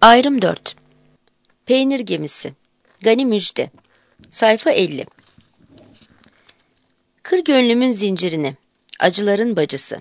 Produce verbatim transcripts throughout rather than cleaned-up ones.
Ayrım dört. Peynir gemisi. Gani Müjde. Sayfa elli. Kır gönlümün zincirini. Acıların bacısı.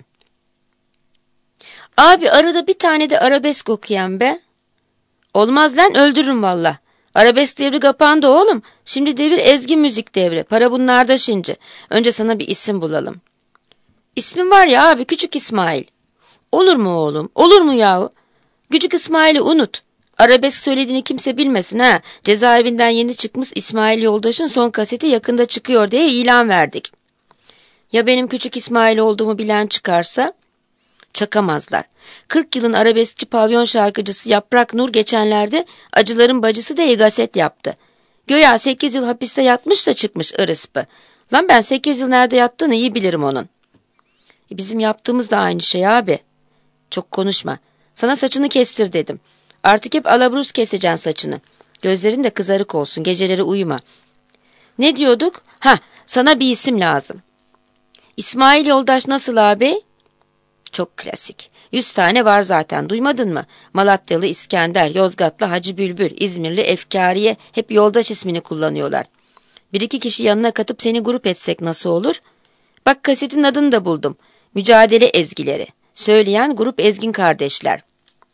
Abi arada bir tane de arabesk okuyan be. Olmaz lan, öldürürüm valla. Arabesk devri kapandı oğlum. Şimdi devir ezgi müzik devri. Para bunlarda şimdi. Önce sana bir isim bulalım. İsmin var ya abi, Küçük İsmail. Olur mu oğlum? Olur mu yahu? Küçük İsmail'i unut. Arabesk söylediğini kimse bilmesin ha. Cezaevinden yeni çıkmış İsmail Yoldaş'ın son kaseti yakında çıkıyor diye ilan verdik. Ya benim Küçük İsmail olduğumu bilen çıkarsa? Çakamazlar. kırk yılın arabeskçi pavyon şarkıcısı Yaprak Nur geçenlerde Acıların Bacısı diye gaset yaptı. Göya sekiz yıl hapiste yatmış da çıkmış ırıspı. Lan ben sekiz yıl nerede yattığını iyi bilirim onun. E bizim yaptığımız da aynı şey abi. Çok konuşma. Sana saçını kestir dedim. Artık hep alabruz keseceksin saçını. Gözlerin de kızarık olsun, geceleri uyuma. Ne diyorduk? Ha, sana bir isim lazım. İsmail Yoldaş nasıl abi? Çok klasik. Yüz tane var zaten, duymadın mı? Malatyalı İskender, Yozgatlı Hacı Bülbül, İzmirli Efkariye hep Yoldaş ismini kullanıyorlar. Bir iki kişi yanına katıp seni grup etsek nasıl olur? Bak kasetin adını da buldum. Mücadele ezgileri. Söyleyen Grup Ezgin Kardeşler.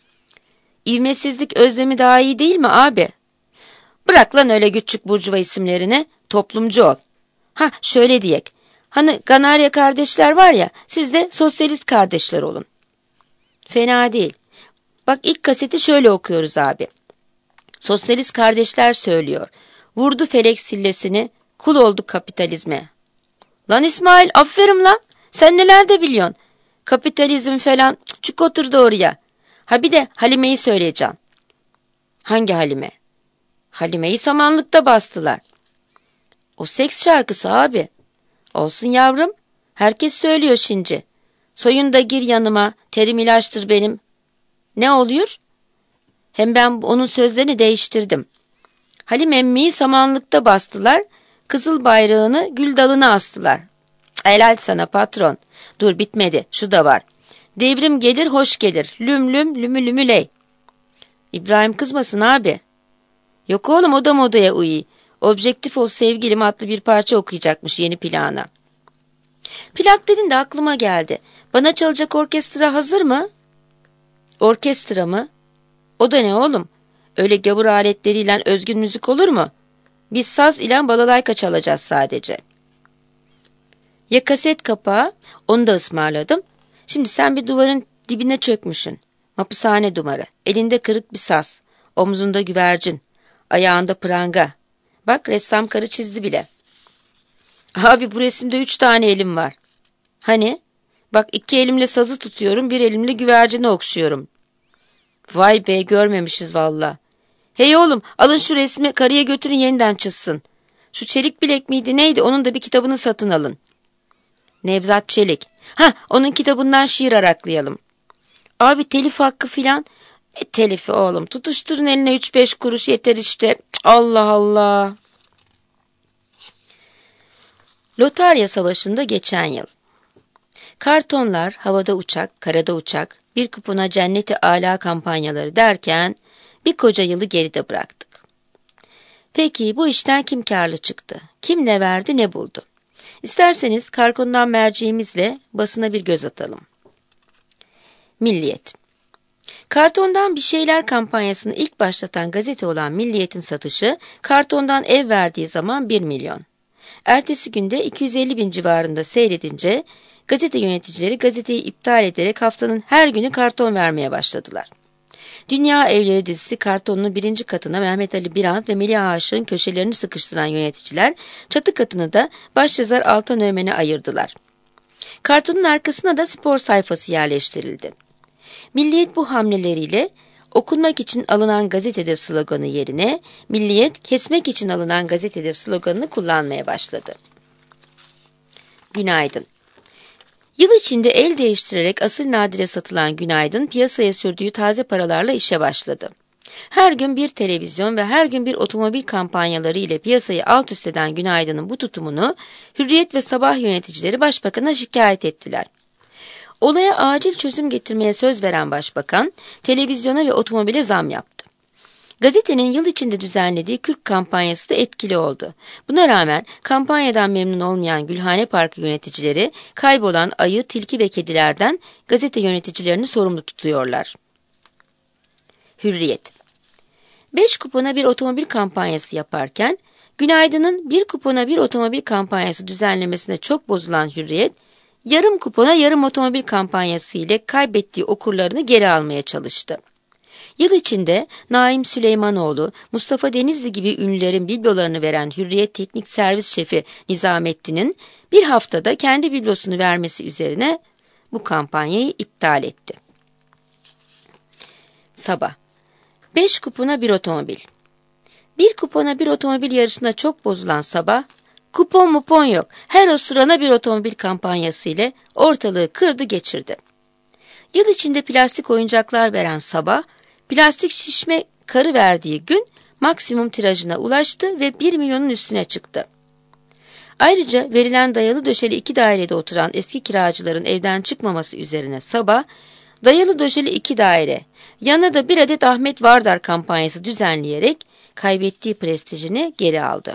İvmesizlik özlemi daha iyi değil mi abi? Bırak lan öyle küçük burcuva isimlerini, toplumcu ol. Ha şöyle diyek. Hani Ganarya kardeşler var ya, siz de sosyalist kardeşler olun. Fena değil. Bak ilk kaseti şöyle okuyoruz abi. Sosyalist kardeşler söylüyor. Vurdu felek sillesini, kul oldu kapitalizme. Lan İsmail, aferin lan. Sen neler de biliyorsun. Kapitalizm falan, çık oturdu oraya. Ha bir de Halime'yi söyleyeceğim. Hangi Halime? Halime'yi samanlıkta bastılar. O seks şarkısı abi. Olsun yavrum. Herkes söylüyor şimdi. Soyun da gir yanıma, terim ilaçtır benim. Ne oluyor? Hem ben onun sözlerini değiştirdim. Halim emmiyi samanlıkta bastılar, kızıl bayrağını gül dalına astılar. Helal sana patron. Dur bitmedi, şu da var. Devrim gelir hoş gelir, lüm lüm lümü lümüley. İbrahim kızmasın abi. Yok oğlum, o da modaya uyu. Objektif ol sevgilim adlı bir parça okuyacakmış yeni plana. Plak dedin de aklıma geldi. Bana çalacak orkestra hazır mı? Orkestra mı? O da ne oğlum? Öyle gavur aletleriyle özgün müzik olur mu? Biz saz ile balalayka çalacağız sadece. Ya kaset kapağı, onu da ısmarladım. Şimdi sen bir duvarın dibine çökmüşsün. Hapishane duvarı, elinde kırık bir saz, omzunda güvercin, ayağında pranga. Bak ressam karı çizdi bile. Abi bu resimde üç tane elim var. Hani? Bak iki elimle sazı tutuyorum, bir elimle güvercini okşuyorum. Vay be, görmemişiz valla. Hey oğlum, alın şu resmi karıya götürün yeniden çizsin. Şu Çelik Bilek miydi neydi, onun da bir kitabını satın alın. Nevzat Çelik. Ha, onun kitabından şiir araklayalım. Abi telif hakkı filan. E, telifi oğlum, tutuşturun eline üç beş kuruş yeter işte. Allah Allah. Lotarya Savaşı'nda geçen yıl. Kartonlar, havada uçak, karada uçak, bir kupona cenneti âlâ kampanyaları derken bir koca yılı geride bıraktık. Peki bu işten kim kârlı çıktı? Kim ne verdi ne buldu? İsterseniz karkondan merceğimizle basına bir göz atalım. Milliyet. Kartondan bir şeyler kampanyasını ilk başlatan gazete olan Milliyet'in satışı kartondan ev verdiği zaman bir milyon. Ertesi günde iki yüz elli bin civarında seyredince gazete yöneticileri gazeteyi iptal ederek haftanın her günü karton vermeye başladılar. Dünya Evleri dizisi kartonunun birinci katına Mehmet Ali Birant ve Melih Aşık'ın köşelerini sıkıştıran yöneticiler çatı katını da başyazar Altan Öğmen'e ayırdılar. Kartonun arkasına da spor sayfası yerleştirildi. Milliyet bu hamleleriyle okunmak için alınan gazetedir sloganı yerine Milliyet kesmek için alınan gazetedir sloganını kullanmaya başladı. Günaydın. Yıl içinde el değiştirerek asıl nadire satılan Günaydın piyasaya sürdüğü taze paralarla işe başladı. Her gün bir televizyon ve her gün bir otomobil kampanyaları ile piyasayı alt üst eden Günaydın'ın bu tutumunu Hürriyet ve Sabah yöneticileri başbakana şikayet ettiler. Olaya acil çözüm getirmeye söz veren başbakan televizyona ve otomobile zam yaptı. Gazetenin yıl içinde düzenlediği kürk kampanyası da etkili oldu. Buna rağmen kampanyadan memnun olmayan Gülhane Parkı yöneticileri kaybolan ayı, tilki ve kedilerden gazete yöneticilerini sorumlu tutuyorlar. Hürriyet. Beş kupona bir otomobil kampanyası yaparken Günaydın'ın bir kupona bir otomobil kampanyası düzenlemesine çok bozulan Hürriyet, yarım kupona yarım otomobil kampanyası ile kaybettiği okurlarını geri almaya çalıştı. Yıl içinde Naim Süleymanoğlu, Mustafa Denizli gibi ünlülerin biblolarını veren Hürriyet Teknik Servis Şefi Nizamettin'in bir haftada kendi biblosunu vermesi üzerine bu kampanyayı iptal etti. Sabah. Beş kupona bir otomobil. Bir kupona bir otomobil yarışına çok bozulan Sabah, kupon mupon yok, her osurana bir otomobil kampanyası ile ortalığı kırdı geçirdi. Yıl içinde plastik oyuncaklar veren Sabah, plastik şişme karı verdiği gün maksimum tirajına ulaştı ve bir milyonun üstüne çıktı. Ayrıca verilen dayalı döşeli iki dairede oturan eski kiracıların evden çıkmaması üzerine Sabah, dayalı döşeli iki daire, yanına da bir adet Ahmet Vardar kampanyası düzenleyerek kaybettiği prestijini geri aldı.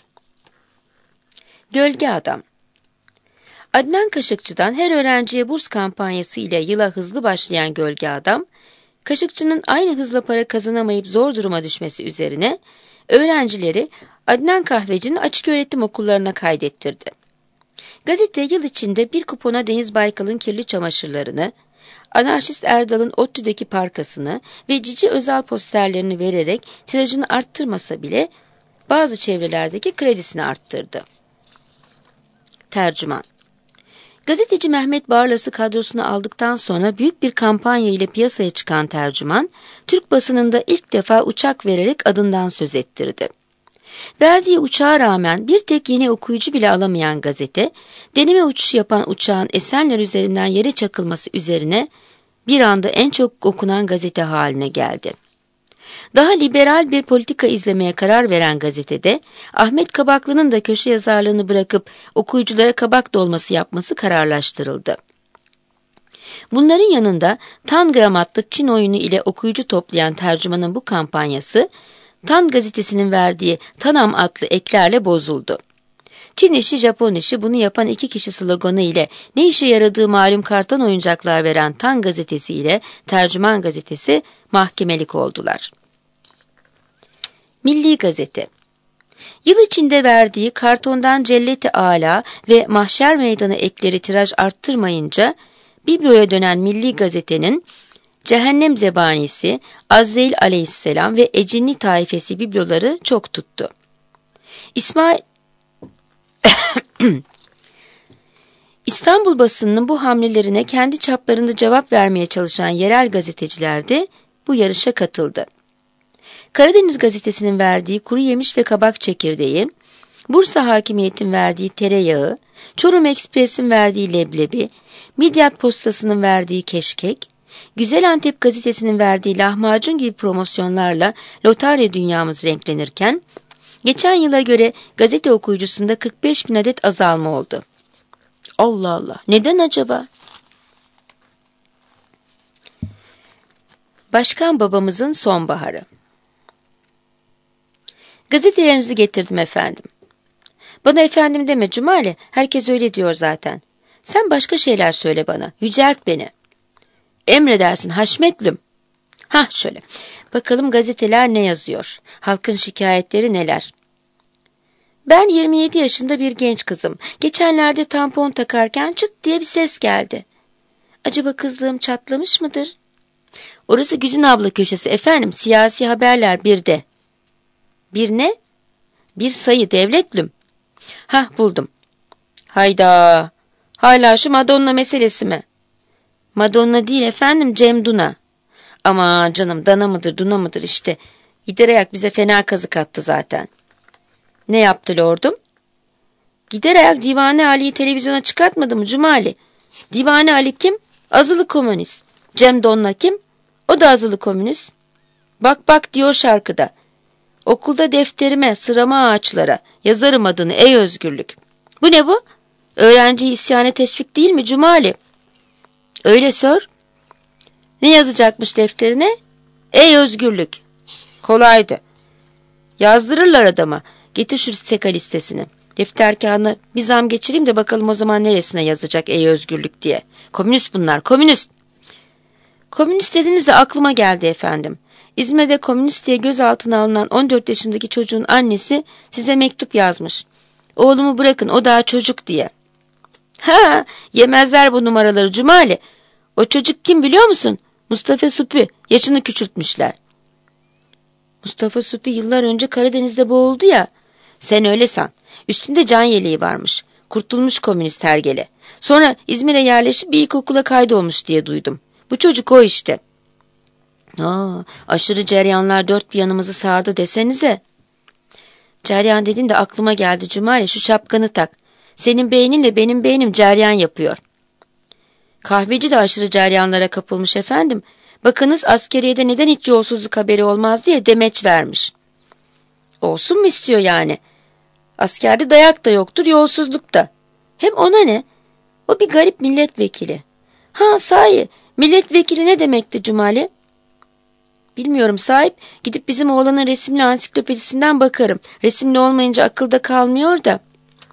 Gölge Adam. Adnan Kaşıkçı'dan her öğrenciye burs kampanyası ile yıla hızlı başlayan Gölge Adam, Kaşıkçı'nın aynı hızla para kazanamayıp zor duruma düşmesi üzerine öğrencileri Adnan Kahveci'nin açıköğretim okullarına kaydettirdi. Gazete yıl içinde bir kupona Deniz Baykal'ın kirli çamaşırlarını, Anarşist Erdal'ın ODTÜ'deki parkasını ve Cici Özal posterlerini vererek tirajını arttırmasa bile bazı çevrelerdeki kredisini arttırdı. Tercüman. Gazeteci Mehmet Barlas'ı kadrosuna aldıktan sonra büyük bir kampanya ile piyasaya çıkan tercüman, Türk basınında ilk defa uçak vererek adından söz ettirdi. Verdiği uçağa rağmen bir tek yeni okuyucu bile alamayan gazete, deneme uçuşu yapan uçağın Esenler üzerinden yere çakılması üzerine bir anda en çok okunan gazete haline geldi. Daha liberal bir politika izlemeye karar veren gazetede, Ahmet Kabaklı'nın da köşe yazarlığını bırakıp okuyuculara kabak dolması yapması kararlaştırıldı. Bunların yanında Tangram adlı Çin oyunu ile okuyucu toplayan tercümanın bu kampanyası, Tan gazetesinin verdiği Tanam adlı eklerle bozuldu. Çin işi, Japon işi, bunu yapan iki kişi sloganı ile ne işe yaradığı malum karton oyuncaklar veren Tan gazetesi ile Tercüman gazetesi mahkemelik oldular. Milli Gazete. Yıl içinde verdiği Kartondan Celleti Ala ve Mahşer Meydanı ekleri tiraj arttırmayınca bibloya dönen Milli Gazete'nin Cehennem Zebanisi, Azrail Aleyhisselam ve Ecinli Taifesi bibloları çok tuttu. İsmail İstanbul basınının bu hamlelerine kendi çaplarında cevap vermeye çalışan yerel gazeteciler de bu yarışa katıldı. Karadeniz Gazetesi'nin verdiği kuru yemiş ve kabak çekirdeği, Bursa Hakimiyet'in verdiği tereyağı, Çorum Ekspres'in verdiği leblebi, Midyat Postası'nın verdiği keşkek, Güzel Antep Gazetesi'nin verdiği lahmacun gibi promosyonlarla lotarya dünyamız renklenirken, geçen yıla göre gazete okuyucusunda kırk beş bin adet azalma oldu. Allah Allah, neden acaba? Başkan babamızın sonbaharı. Gazetelerinizi getirdim efendim. Bana efendim deme Cumali, herkes öyle diyor zaten. Sen başka şeyler söyle bana, yücelt beni. Emredersin Haşmetlüm. Hah şöyle, bakalım gazeteler ne yazıyor? Halkın şikayetleri neler? Ben yirmi yedi yaşında bir genç kızım. Geçenlerde tampon takarken çıt diye bir ses geldi. Acaba kızlığım çatlamış mıdır? Orası Güzin abla köşesi efendim, siyasi haberler birde. Bir ne? Bir sayı devletlüm. Hah buldum. Hayda, hala şu Madonna meselesi mi? Madonna değil efendim, Cem Duna. Ama canım, Dana mıdır Duna mıdır işte. Gider ayak bize fena kazık attı zaten. Ne yaptı lordum? Gider ayak Divane Ali'yi televizyona çıkartmadı mı Cumali? Divane Ali kim? Azılı komünist. Cem Donna kim? O da azılı komünist. Bak bak diyor şarkıda. Okulda defterime, sırama ağaçlara yazarım adını ey özgürlük. Bu ne bu? Öğrenciyi isyana teşvik değil mi Cumali? Öyle sor. Ne yazacakmış defterine? Ey özgürlük. Kolaydı. Yazdırırlar adama. Getir şu seka listesini. Defter kağıdına bir zam geçireyim de bakalım o zaman neresine yazacak ey özgürlük diye. Komünist bunlar, komünist. Komünist dediniz de aklıma geldi efendim. İzmir'de komünist diye gözaltına alınan on dört yaşındaki çocuğun annesi size mektup yazmış. Oğlumu bırakın, o daha çocuk diye. Ha, yemezler bu numaraları Cumali. O çocuk kim biliyor musun? Mustafa Supi. Yaşını küçültmüşler. Mustafa Supi yıllar önce Karadeniz'de boğuldu ya. Sen öyle san. Üstünde can yeleği varmış. Kurtulmuş komünist hergele. Sonra İzmir'e yerleşip bir ilkokula kaydolmuş diye duydum. Bu çocuk o işte. Aa, aşırı ceryanlar dört bir yanımızı sardı desenize. Ceryan dedin de aklıma geldi Cumali, şu şapkanı tak. Senin beyninle benim beynim ceryan yapıyor. Kahveci de aşırı ceryanlara kapılmış efendim. Bakınız askeriyede neden hiç yolsuzluk haberi olmaz diye demeç vermiş. Olsun mu istiyor yani? Askerde dayak da yoktur, yolsuzluk da. Hem ona ne? O bir garip milletvekili. Ha sahi, milletvekili ne demekti Cumali? Bilmiyorum sahip, gidip bizim oğlanın resimli ansiklopedisinden bakarım. Resimli olmayınca akılda kalmıyor da.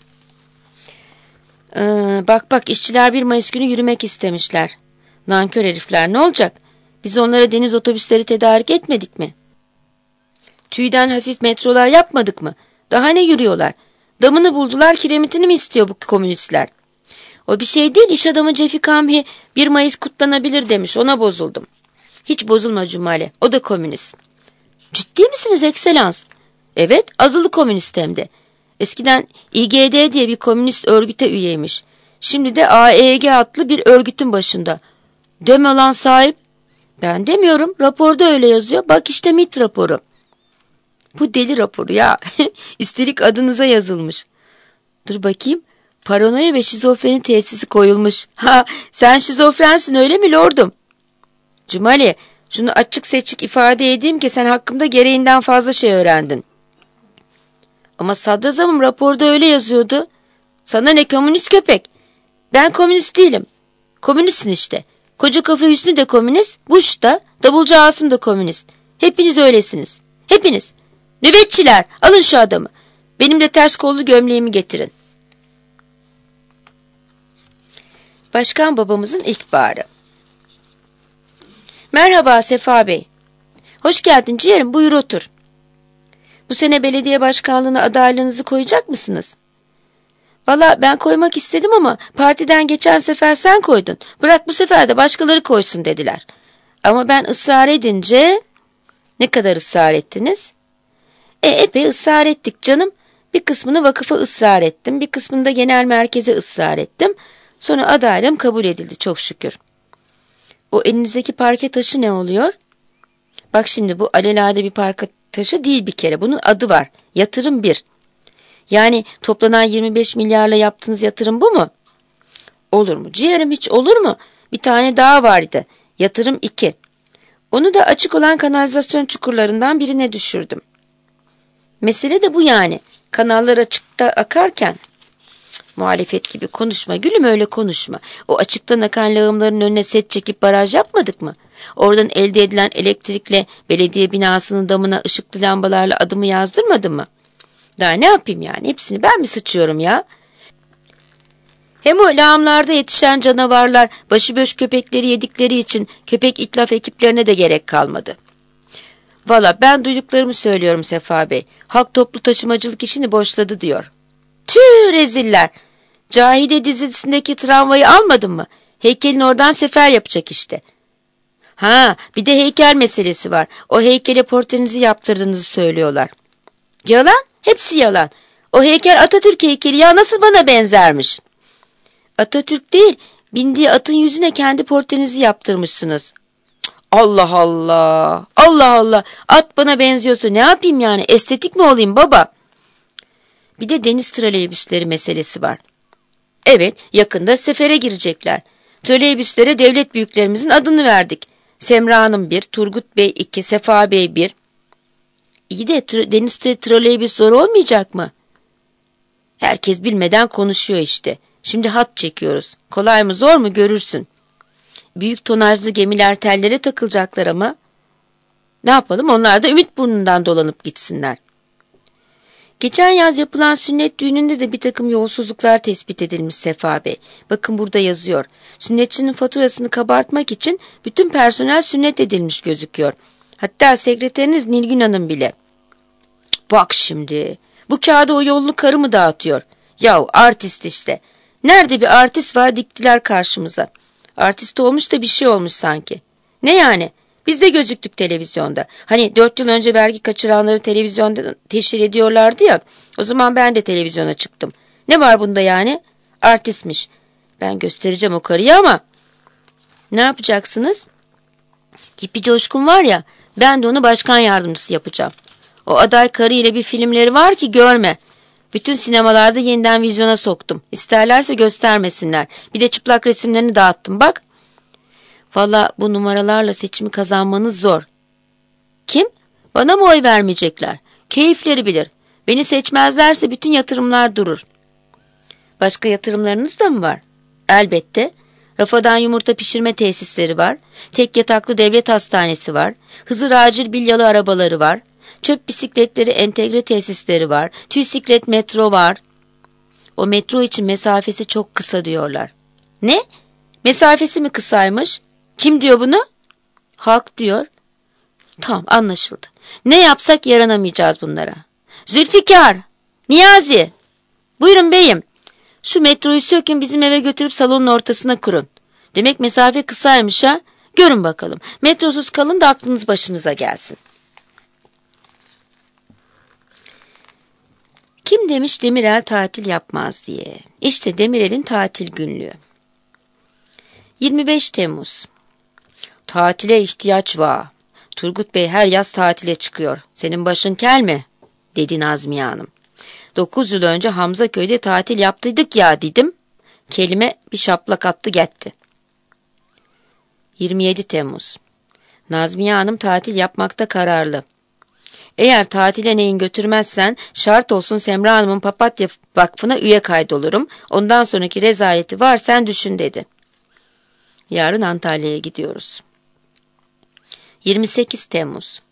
Ee, bak bak, işçiler bir Mayıs günü yürümek istemişler. Nankör herifler, ne olacak? Biz onlara deniz otobüsleri tedarik etmedik mi? Tüyden hafif metrolar yapmadık mı? Daha ne yürüyorlar? Damını buldular, kiremitini mi istiyor bu komünistler? O bir şey değil, iş adamı Cefi Kamhi bir Mayıs kutlanabilir demiş, ona bozuldum. Hiç bozulma Cumali, o da komünist. Ciddi misiniz ekselans? Evet, azılı komünist hem de. Eskiden İ G D diye bir komünist örgüte üyeymiş. Şimdi de A E G adlı bir örgütün başında. Deme lan sahip. Ben demiyorum, raporda öyle yazıyor. Bak işte MİT raporu. Bu deli raporu ya. Üstelik adınıza yazılmış. Dur bakayım. Paranoya ve şizofreni tesisi koyulmuş. Ha, sen şizofrensin öyle mi lordum? Cumali, şunu açık seçik ifade edeyim ki sen hakkımda gereğinden fazla şey öğrendin. Ama sadrazamım raporda öyle yazıyordu. Sana ne komünist köpek? Ben komünist değilim. Komünistsin işte. Koca kafa Hüsnü de komünist, Bush da, Davulcu Asım da komünist. Hepiniz öylesiniz. Hepiniz. Nöbetçiler, alın şu adamı. Benim de ters kollu gömleğimi getirin. Başkan babamızın ihbarı. Merhaba Sefa Bey. Hoş geldin ciğerim, buyur otur. Bu sene belediye başkanlığına adaylığınızı koyacak mısınız? Valla ben koymak istedim ama partiden geçen sefer sen koydun. Bırak bu sefer de başkaları koysun dediler. Ama ben ısrar edince... Ne kadar ısrar ettiniz? E epey ısrar ettik canım. Bir kısmını vakıfa ısrar ettim. Bir kısmını da genel merkeze ısrar ettim. Sonra adaylığım kabul edildi çok şükür. O elinizdeki parke taşı ne oluyor? Bak şimdi bu alelade bir parke taşı değil bir kere. Bunun adı var. Yatırım bir. Yani toplanan yirmi beş milyarla yaptığınız yatırım bu mu? Olur mu? Ciğerim hiç olur mu? Bir tane daha vardı. Yatırım iki. Onu da açık olan kanalizasyon çukurlarından birine düşürdüm. Mesele de bu yani. Kanallar açıkta akarken... Cık, muhalefet gibi konuşma gülüm, öyle konuşma. O açıktan akan lağımların önüne set çekip baraj yapmadık mı? Oradan elde edilen elektrikle belediye binasının damına ışıklı lambalarla adımı yazdırmadım mı? Daha ne yapayım yani? Hepsini ben mi sıçıyorum ya? Hem o lağımlarda yetişen canavarlar başıboş köpekleri yedikleri için köpek itlaf ekiplerine de gerek kalmadı. Valla ben duyduklarımı söylüyorum Sefa Bey. Halk toplu taşımacılık işini boşladı diyor. Tüh reziller. Cahide dizisindeki tramvayı almadın mı? Heykelin oradan sefer yapacak işte. Ha, bir de heykel meselesi var. O heykele portrenizi yaptırdığınızı söylüyorlar. Yalan, hepsi yalan. O heykel Atatürk heykeli ya, nasıl bana benzermiş? Atatürk değil, bindiği atın yüzüne kendi portrenizi yaptırmışsınız. Allah Allah, Allah Allah, at bana benziyorsa ne yapayım yani, estetik mi olayım baba? Bir de deniz trolleybüsleri meselesi var. Evet, yakında sefere girecekler. Trolleybüslere devlet büyüklerimizin adını verdik. Semra Hanım bir, Turgut Bey iki, Sefa Bey bir. İyi de tr- denizde trolleybüs zor olmayacak mı? Herkes bilmeden konuşuyor işte. Şimdi hat çekiyoruz. Kolay mı zor mu görürsün. Büyük tonajlı gemiler tellere takılacaklar ama. Ne yapalım, onlar da ümit burnundan dolanıp gitsinler. Geçen yaz yapılan sünnet düğününde de bir takım yolsuzluklar tespit edilmiş Sefa Bey. Bakın burada yazıyor. Sünnetçinin faturasını kabartmak için bütün personel sünnet edilmiş gözüküyor. Hatta sekreteriniz Nilgün Hanım bile. Bak şimdi, bu kağıda o yollu karı mı dağıtıyor? Yahu artist işte. Nerede bir artist var diktiler karşımıza. Artist olmuş da bir şey olmuş sanki. Ne yani? Biz de gözüktük televizyonda. Hani dört yıl önce vergi kaçıranları televizyonda teşhir ediyorlardı ya. O zaman ben de televizyona çıktım. Ne var bunda yani? Artistmiş. Ben göstereceğim o karıyı ama. Ne yapacaksınız? Hippi Coşkun var ya, ben de onu başkan yardımcısı yapacağım. O aday karı ile bir filmleri var ki görme. Bütün sinemalarda yeniden vizyona soktum. İsterlerse göstermesinler. Bir de çıplak resimlerini dağıttım bak. Valla bu numaralarla seçimi kazanmanız zor. Kim? Bana mı oy vermeyecekler? Keyifleri bilir. Beni seçmezlerse bütün yatırımlar durur. Başka yatırımlarınız da mı var? Elbette. Rafadan yumurta pişirme tesisleri var. Tek yataklı devlet hastanesi var. Hızır acil bilyalı arabaları var. Çöp bisikletleri entegre tesisleri var. Tüysiklet metro var. O metro için mesafesi çok kısa diyorlar. Ne? Mesafesi mi kısaymış? Kim diyor bunu? Halk diyor. Tamam, anlaşıldı. Ne yapsak yaranamayacağız bunlara. Zülfikar, Niyazi. Buyurun beyim. Şu metroyu sökün, bizim eve götürüp salonun ortasına kurun. Demek mesafe kısaymış ha. Görün bakalım. Metrosuz kalın da aklınız başınıza gelsin. Kim demiş Demirel tatil yapmaz diye. İşte Demirel'in tatil günlüğü. yirmi beş Temmuz. Tatile ihtiyaç var. Turgut Bey her yaz tatile çıkıyor. Senin başın kel mi? Dedi Nazmiye Hanım. Dokuz yıl önce Hamzaköy'de tatil yaptıydık ya dedim. Kelime bir şaplak attı gitti. yirmi yedi Temmuz. Nazmiye Hanım tatil yapmakta kararlı. Eğer tatile neyin götürmezsen şart olsun Semra Hanım'ın Papatya Vakfı'na üye kaydolurum. Ondan sonraki rezaleti var sen düşün dedi. Yarın Antalya'ya gidiyoruz. yirmi sekiz Temmuz.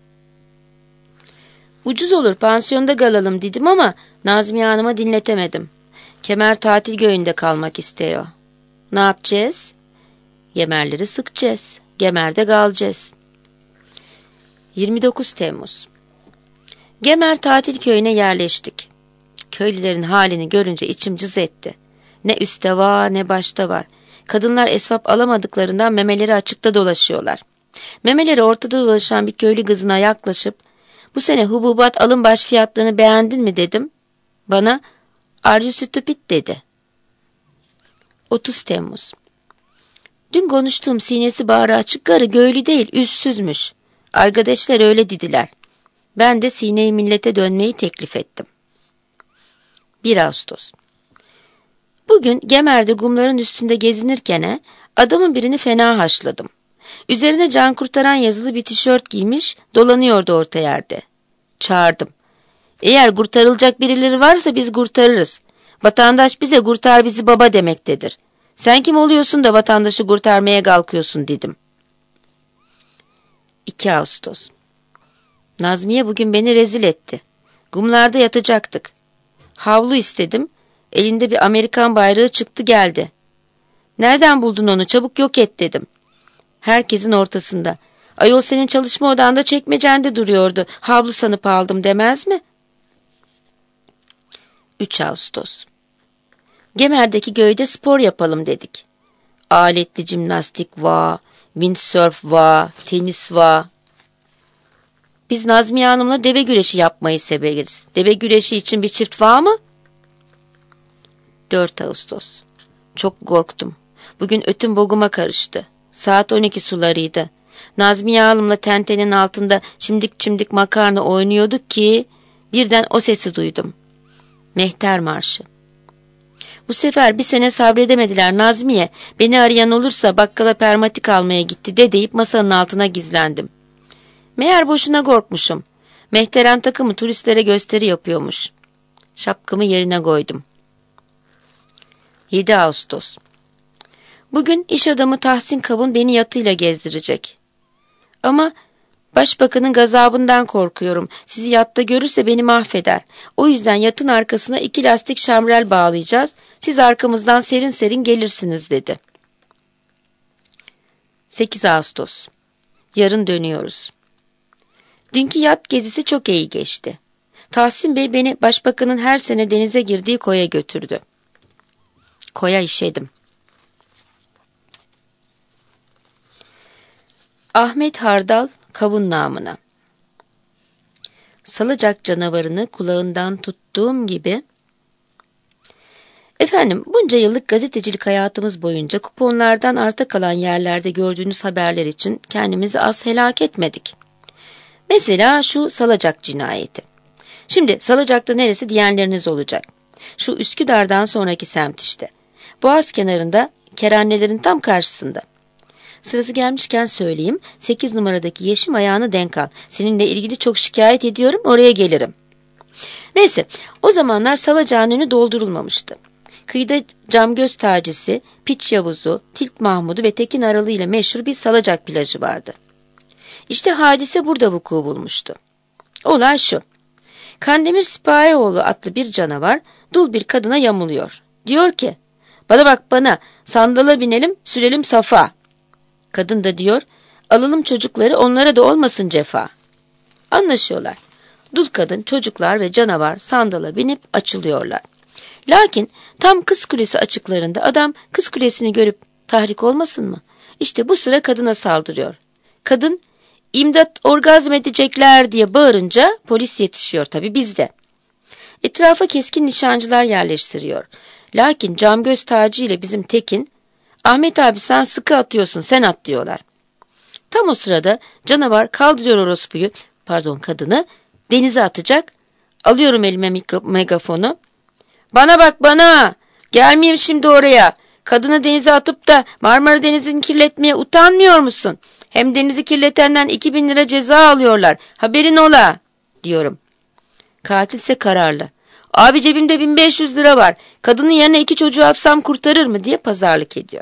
Ucuz olur pansiyonda kalalım dedim ama Nazmiye Hanım'a dinletemedim. Kemer tatil köyünde kalmak istiyor. Ne yapacağız? Gemerleri sıkacağız. Gemerde kalacağız. yirmi dokuz Temmuz. Gemer tatil köyüne yerleştik. Köylülerin halini görünce içim cız etti. Ne üstte var ne başta var. Kadınlar esvap alamadıklarından memeleri açıkta dolaşıyorlar. Memeleri ortada dolaşan bir köylü kızına yaklaşıp bu sene hububat alım baş fiyatlarını beğendin mi dedim. Bana "Are you stupid?" dedi. otuz Temmuz. Dün konuştuğum sinesi bağrı açık karı göylü değil üssüzmüş. Arkadaşlar öyle dediler. Ben de sineyi millete dönmeyi teklif ettim. bir Ağustos. Bugün Gemer'de kumların üstünde gezinirken adamın birini fena haşladım. Üzerine can kurtaran yazılı bir tişört giymiş dolanıyordu orta yerde. Çağırdım. Eğer kurtarılacak birileri varsa biz kurtarırız. Vatandaş bize kurtar bizi baba demektedir. Sen kim oluyorsun da vatandaşı kurtarmaya kalkıyorsun dedim. iki Ağustos. Nazmiye bugün beni rezil etti. Kumlarda yatacaktık. Havlu istedim. Elinde bir Amerikan bayrağı çıktı geldi. Nereden buldun onu çabuk yok et dedim. Herkesin ortasında. Ayol senin çalışma odanda çekmecende duruyordu. Havlu sanıp aldım demez mi? üç Ağustos. Gemer'deki göyde spor yapalım dedik. Aletli jimnastik var, windsurf var, tenis var. Biz Nazmiye Hanım'la deve güreşi yapmayı severiz. Deve güreşi için bir çift var mı? dört Ağustos. Çok korktum. Bugün ötüm boguma karıştı. Saat on iki sularıydı. Nazmiye Hanım'la tentenin altında çimdik çimdik makarna oynuyorduk ki birden o sesi duydum. Mehter Marşı. Bu sefer bir sene sabredemediler Nazmiye. Beni arayan olursa bakkala permatik almaya gitti de deyip masanın altına gizlendim. Meğer boşuna korkmuşum. Mehteren takımı turistlere gösteri yapıyormuş. Şapkamı yerine koydum. yedi Ağustos. Bugün iş adamı Tahsin Kabun beni yatıyla gezdirecek. Ama Başbakanın gazabından korkuyorum. Sizi yatta görürse beni mahveder. O yüzden yatın arkasına iki lastik şamrel bağlayacağız. Siz arkamızdan serin serin gelirsiniz dedi. sekiz Ağustos. Yarın dönüyoruz. Dünkü yat gezisi çok iyi geçti. Tahsin Bey beni başbakanın her sene denize girdiği koya götürdü. Koya işedim. Ahmet Hardal kavun namına. Salıcak canavarını kulağından tuttuğum gibi, efendim bunca yıllık gazetecilik hayatımız boyunca kuponlardan arta kalan yerlerde gördüğünüz haberler için kendimizi az helak etmedik. Mesela şu Salacak cinayeti. Şimdi Salacak'ta neresi diyenleriniz olacak. Şu Üsküdar'dan sonraki semt işte. Boğaz kenarında, kerhanelerin tam karşısında. Sırası gelmişken söyleyeyim, sekiz numaradaki Yeşim ayağını denk al. Seninle ilgili çok şikayet ediyorum, oraya gelirim. Neyse, o zamanlar Salacak'ın önü doldurulmamıştı. Kıyıda Camgöz Tacisi, Piç Yavuz'u, Tilk Mahmud'u ve Tekin Aralı ile meşhur bir Salacak plajı vardı. İşte hadise burada vuku bulmuştu. Olay şu. Kandemir Sipahioğlu adlı bir canavar dul bir kadına yamuluyor. Diyor ki, bana bak bana, sandala binelim, sürelim safa. Kadın da diyor, alalım çocukları, onlara da olmasın cefa. Anlaşıyorlar. Dul kadın, çocuklar ve canavar sandala binip açılıyorlar. Lakin tam Kız Kulesi açıklarında adam Kız Kulesi'ni görüp tahrik olmasın mı? İşte bu sıra kadına saldırıyor. Kadın, İmdat orgazm edecekler diye bağırınca polis yetişiyor tabii bizde. Etrafa keskin nişancılar yerleştiriyor. Lakin Camgöz Taci ile bizim Tekin, Ahmet abi sen sıkı atıyorsun sen at diyorlar. Tam o sırada canavar kaldırıyor orospuyu, pardon kadını, denize atacak. Alıyorum elime mikro, megafonu. Bana bak bana, gelmeyeyim şimdi oraya. Kadını denize atıp da Marmara Denizi'ni kirletmeye utanmıyor musun? Hem denizi kirletenden iki bin lira ceza alıyorlar. Haberin ola, diyorum. Katilse kararlı. Abi cebimde bin beş yüz lira var. Kadının yerine iki çocuğu atsam kurtarır mı diye pazarlık ediyor.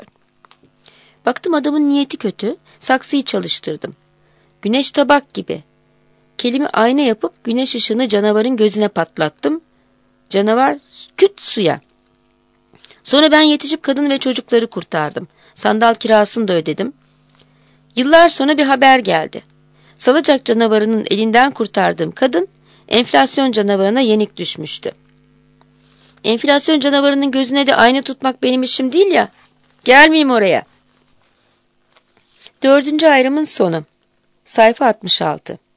Baktım adamın niyeti kötü. Saksıyı çalıştırdım. Güneş tabak gibi. Kelimi ayna yapıp güneş ışığını canavarın gözüne patlattım. Canavar küt suya. Sonra ben yetişip kadın ve çocukları kurtardım. Sandal kirasını da ödedim. Yıllar sonra bir haber geldi. Salacak canavarının elinden kurtardığım kadın enflasyon canavarına yenik düşmüştü. Enflasyon canavarının gözüne de ayna tutmak benim işim değil ya. Gelmeyeyim oraya. Dördüncü ayrımın sonu. Sayfa altmış altı.